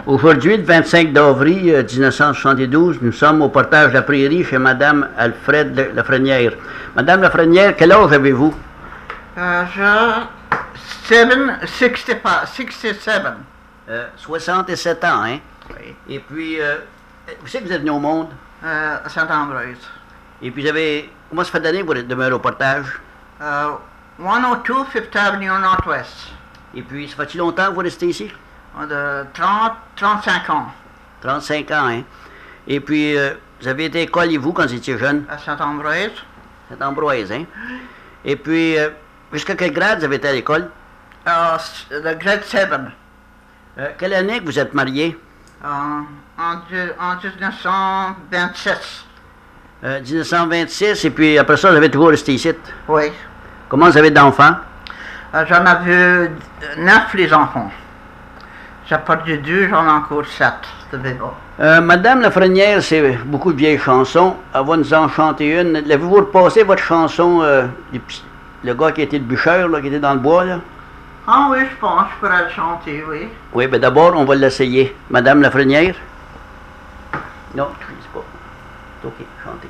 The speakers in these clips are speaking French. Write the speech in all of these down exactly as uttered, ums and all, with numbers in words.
Aujourd'hui, le vingt-cinq d'avril euh, mille neuf cent soixante-douze, nous sommes au portage de la Prairie chez Madame Alfred Lafrenière. Madame Lafrenière, quel âge avez-vous? Euh, je... seven, sixty-five, sixty-seven. Euh, soixante-sept ans, hein? Oui. Et puis, euh, où c'est que vous êtes venu au monde? Euh, à Saint-Ambroise. Et puis, vous avez... Comment ça fait d'années que vous demeurez au portage? Euh, one oh two Fifth Avenue Northwest. Et puis, ça fait-il longtemps que vous restez ici? De trente, trente-cinq ans. trente-cinq ans, hein? Et puis, euh, vous avez été à l'école, et vous, quand vous étiez jeune? À Saint-Ambroise. Saint-Ambroise, hein? Et puis, euh, jusqu'à quel grade vous avez été à l'école? Euh, le grade sept. Euh, quelle année que vous êtes marié? Euh, en, en dix-neuf cent vingt-six. Euh, mille neuf cent vingt-six, et puis après ça, vous avez toujours resté ici? Oui. Comment vous avez d'enfants? Euh, j'en avais neuf, les enfants. J'ai perdu deux, j'en ai encore sept. Euh, Madame Lafrenière, c'est beaucoup de vieilles chansons. Elle va nous en chanter une. L'avez-vous repassé, votre chanson, euh, le gars qui était le bûcheur, là, qui était dans le bois, là? Ah oui, je pense, je pourrais le chanter, oui. Oui, bien d'abord, on va l'essayer. Madame Lafrenière? Non, je ne sais pas. C'est OK, chantez.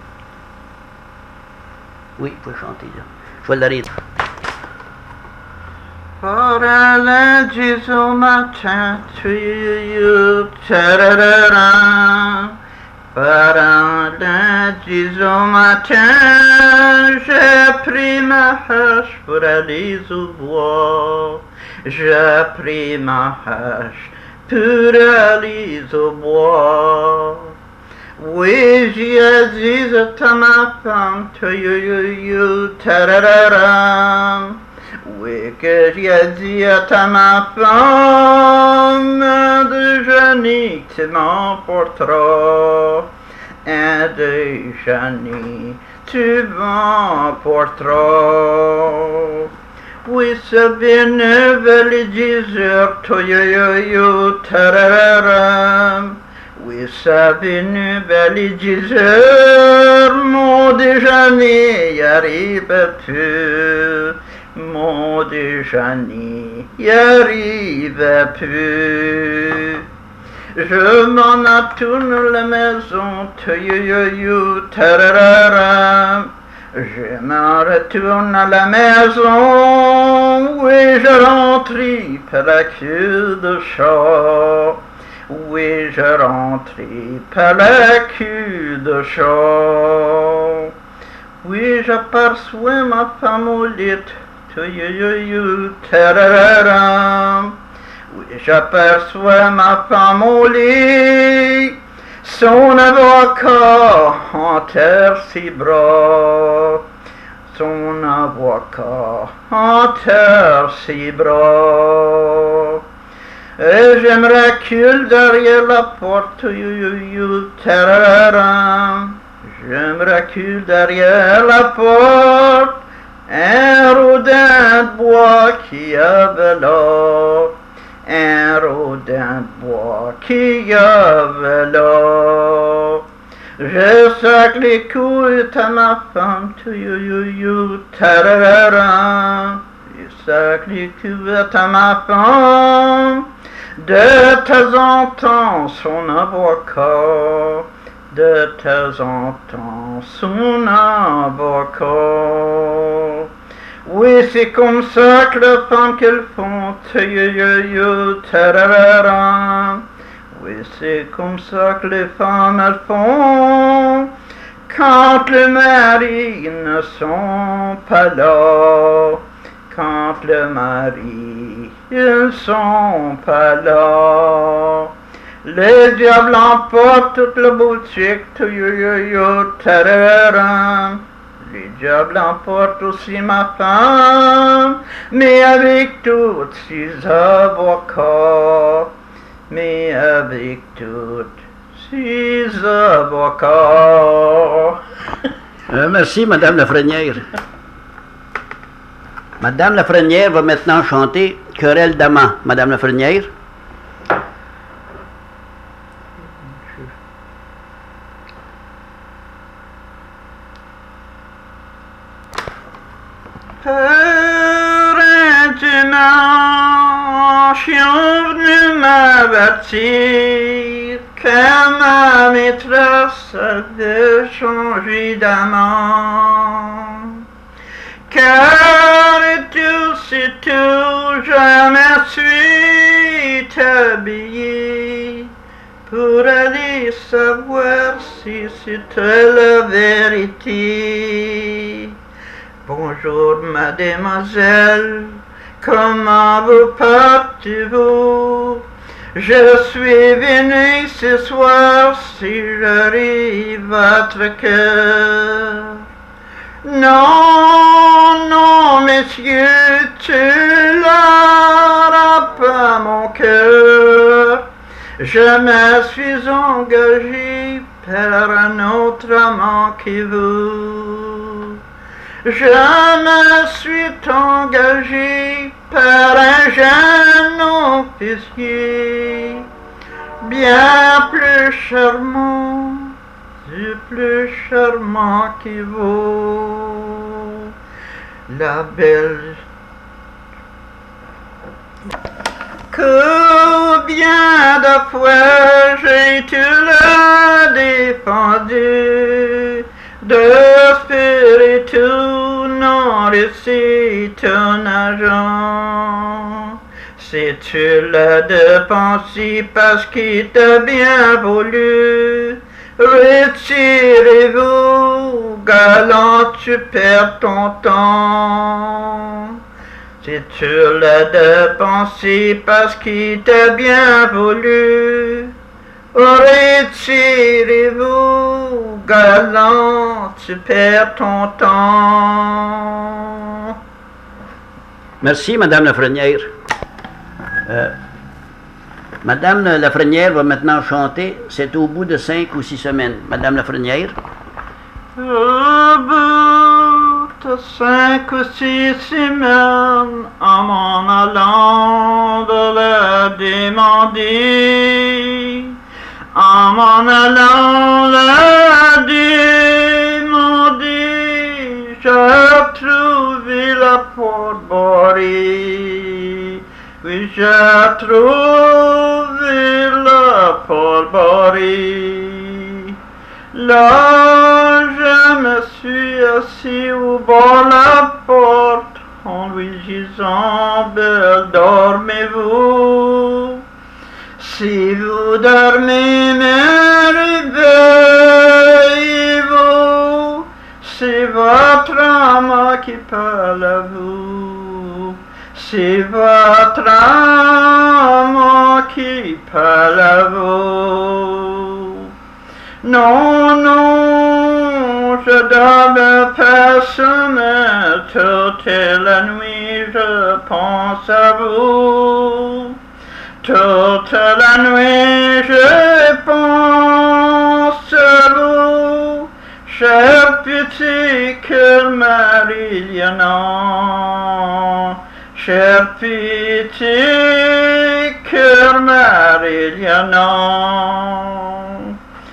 Oui, vous pouvez chanter, là. Je vais l'arrêter. For a lundi au matin, to you, tararara. For un lundi au matin, j'ai pris ma hache pour aller au bois. J'ai pris ma hache pour aller au bois. Oui, j'ai dit à ma femme, to you, tararara. Oui, que j'ai dit à ta ma femme, de Johnny, tu m'emporteras. Un de Johnny, tu m'emporteras. Oui, ça vient vers les dix heures, to yo yo yo, tararara. Oui, ça vient vers les dix heures, mon déjeuner y arrive plus. Mon déjeuner y arrive plus. Je m'en retourne à la maison, tu tararara. Je m'en retourne à la maison, oui, je rentre par la queue de chat. Oui, je rentre par la queue de chat. Oui, j'aperçois ma femme au lit. Oui, j'aperçois ma femme au lit, son avocat enterre ses bras, son avocat enterre ses bras. Et je me recule derrière la porte, je me recule derrière la porte. Un rodin de bois qui avait là, un rodin de bois qui avait là. Je sac les couilles à ma femme, tu you you you, tararara. Je sac les couilles à ma femme, de temps en temps son avocat. De temps en temps, son avocat. Oui, c'est comme ça que les femmes qu'elles font, tararara. Oui, c'est comme ça que les femmes elles font, quand les maris ne sont pas là. Quand les maris ne sont pas là. Les diables emportent toute la boutique, tu yo yo yo, tarara. Les diables emportent aussi ma femme, mais avec tous ses avocats, mais avec tous ses avocats. Euh, merci, Madame Lafrenière. Madame Lafrenière va maintenant chanter Querelle d'amant. Madame Lafrenière. Maintenant, je suis venu me m'avertir que ma maîtresse avait changé d'amant. Car tout c'est tout, je me suis habillé pour aller savoir si c'était la vérité. Bonjour mademoiselle, comment vous portez-vous? Je suis venu ce soir si j'arrive votre cœur. Non, non, messieurs, tu l'auras pas mon cœur. Je me suis engagé par un autre amant que vous. Je me suis engagé par un jeune officier, bien plus charmant, plus charmant que vous, la belle. Combien de fois j'ai tu l'as défendu d'espérer tout non réussi ton argent. Si tu l'as dépensé parce qu'il t'a bien voulu, retirez-vous, galant, tu perds ton temps. Si tu l'as dépensé parce qu'il t'a bien voulu, retirez-vous, galant, tu perds ton temps. Merci, Madame Lafrenière. Euh, Madame Lafrenière va maintenant chanter « C'est au bout de cinq ou six semaines ». Madame Lafrenière. Au bout de cinq ou six semaines, en m'en allant de la demander, en m'en allant la demander, j'ai trouvé la porte barrée. Oui, j'ai trouvé la porte barrée. Là, je me suis assis au bord de la porte en lui disant, belle, dormez-vous. Si vous dormez, réveillez-vous. C'est votre âme qui parle à vous. C'est votre âme qui parle à vous. Non, non, je dors personne, toute la nuit je pense à vous. Toute la nuit je pense à vous, cher petit cœur Marie-Lianon, cher petit cœur Marie-Lianon.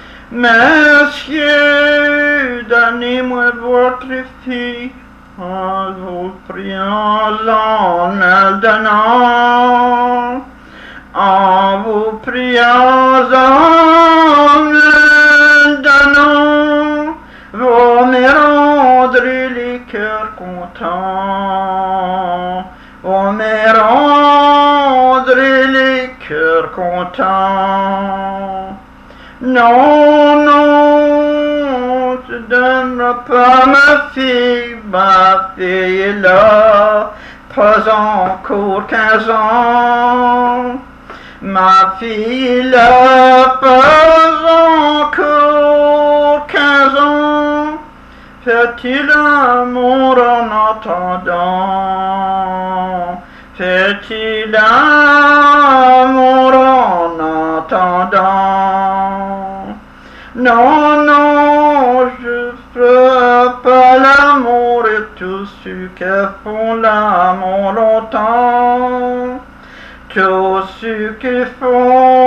Messieurs, donnez-moi votre fille, en vous priant, en le donnant, en vous priant, en le donnant, vous me rendrez les cœurs contents, vous me rendrez les cœurs contents. Non, non, je ne donnerai pas ma fille, ma fille est là, pas encore quinze ans. Ma fille est là, pas encore quinze ans. Fait-il l'amour en attendant? Fait-il l'amour en attendant? Non, non, je ferai pas l'amour et tous ceux qui font l'amour longtemps. Tous ceux qui font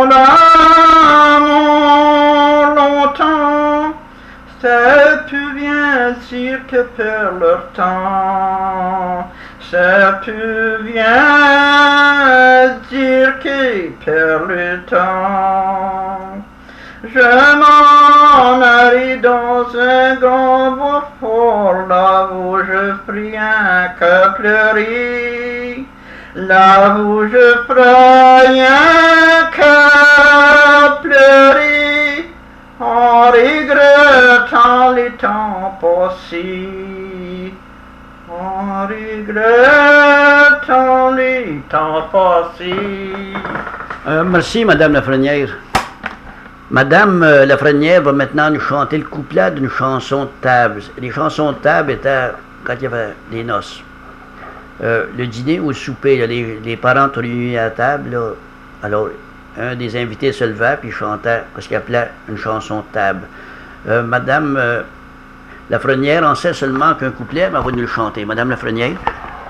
l'amour longtemps, ça peut bien dire que perdent leur temps. Ça peut bien dire que j'ai perdu le temps. Je m'en allais dans un grand bois fort, là où je ferai rien que pleurer. Là où je ferai rien que pleurer, en regrettant les temps passés. En regrettant les temps passés. Euh, merci, Madame Lafrenière. Madame euh, Lafrenière va maintenant nous chanter le couplet d'une chanson de table. Les chansons de table étaient quand il y avait des noces. Euh, le dîner ou le souper, là, les, les parents sont réunis à la table. Là. Alors, un des invités se levait puis chantait ce qu'il appelait une chanson de table. Euh, Madame euh, Lafrenière en sait seulement qu'un couplet, mais elle va nous le chanter. Madame Lafrenière.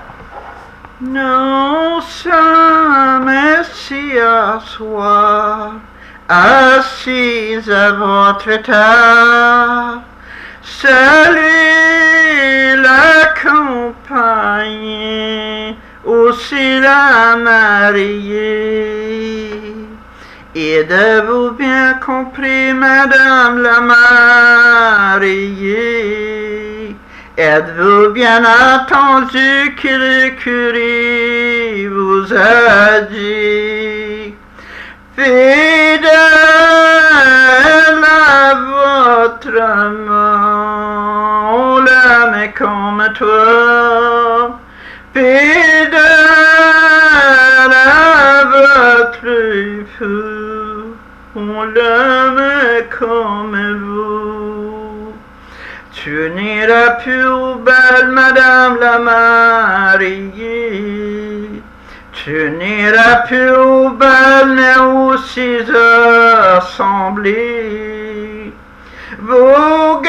Nous sommes assis à soir, assis à votre table. Salut la campagne, aussi la mariée. Êtes-vous bien compris, Madame la mariée? Êtes-vous bien entendu que le curé vous a dit? Fidèle à votre amour, on l'aime comme toi. Fidèle à votre feu, on l'aime comme vous. Tu n'iras plus au bal, Madame la mariée. Tu n'iras plus au bal, mais aussi assemblées. Vous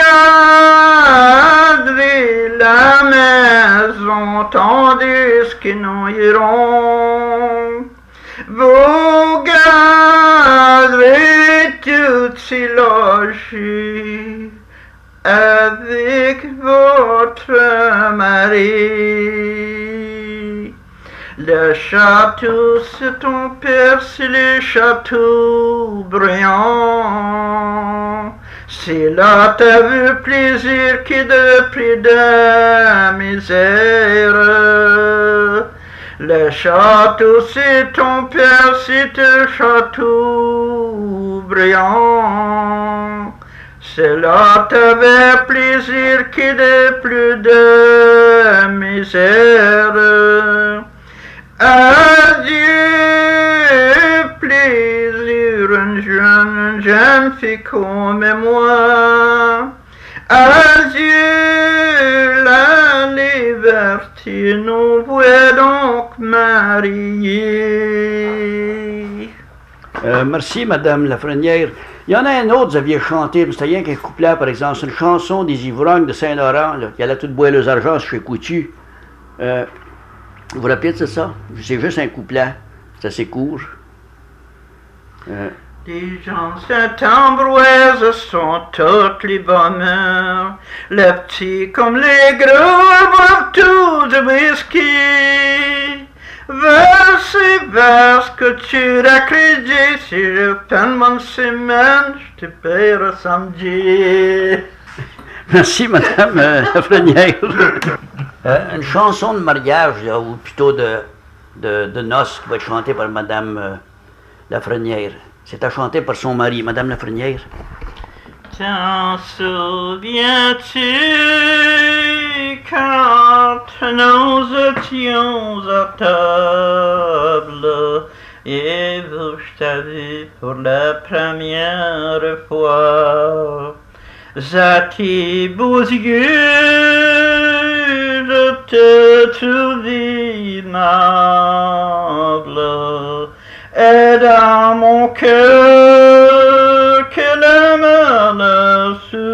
garderez la maison tandis que nous irons. Vous garderez toutes ces logis avec votre mari. Le château, c'est ton père, c'est le château brillant. C'est là t'as vu plaisir qui de près de misère. Le château, c'est ton père, c'est un château brillant. C'est là t'avais plaisir qui de plus de misère. Adieu, plaisir, une jeune, une jeune fille comme moi. Adieu, la liberté, nous voulons donc marier. Euh, merci, Madame Lafrenière. Il y en a un autre, vous aviez chanté, mais c'était rien qu'un couplet, par exemple. C'est une chanson des ivrognes de Saint-Laurent, là, qui allait tout boire les argents chez Coutu. Euh, vous vous rappelez de ça? C'est juste un couplet. C'est assez court. Euh, Les gens Saint-Ambroise sont toutes les bonheurs. Les petits comme les gros boivent tout de whisky. Vas-y, parce que tu as crédit. Si je peine mon semaine, je te paierai samedi. Merci, Madame euh, Lafrenière. euh, une chanson de mariage, là, ou plutôt de, de, de noces, qui va être chantée par Madame euh, Lafrenière. C'est à chanter par son mari, Madame Lafrenière. T'en souviens-tu quand nous étions à table et vous je t'ai vu pour la première fois? À tes beaux yeux, je te trouvais aimable, et dans mon cœur que le malheur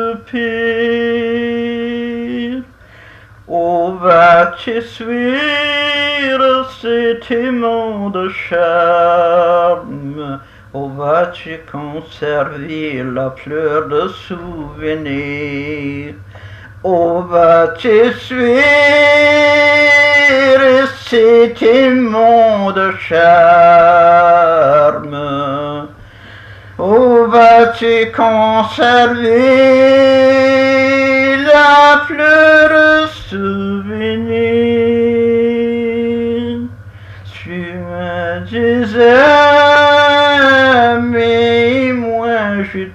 soupire. Où vas-tu suivre cet aimant de charme? Où vas-tu conserver la fleur de souvenir? Où vas-tu suivre sentiments de charme. Où vas-tu conserver la fleur souvenir? Tu me disais, mais moi je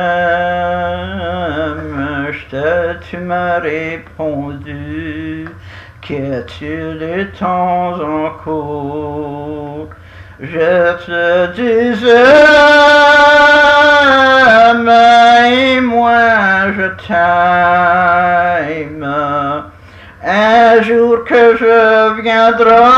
t'aime. Tu m'as répondu, qu'as-tu le temps encore? Je te disais, mais moi je t'aime. Un jour que je viendrai,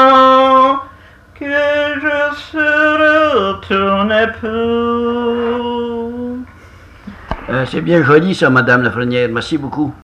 que je serai ton époux. Euh, c'est bien joli ça, Madame Lafrenière. Merci beaucoup.